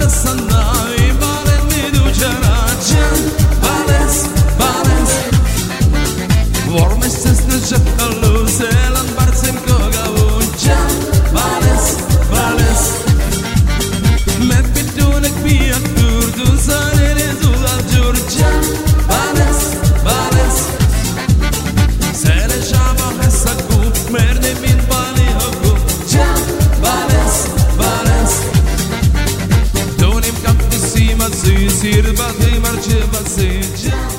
Sanai, Valen mi duce la Gian, Vales Vorme se strânge ca luze, l-împarțim cu găun Gian, Vales Me pitune piatur, tu sare rezul al Giurgian Vales Se le chama essa cu, merne min bani hoku Gian, Vales Donim cap de cima, zi, sirva de marce, va se Gian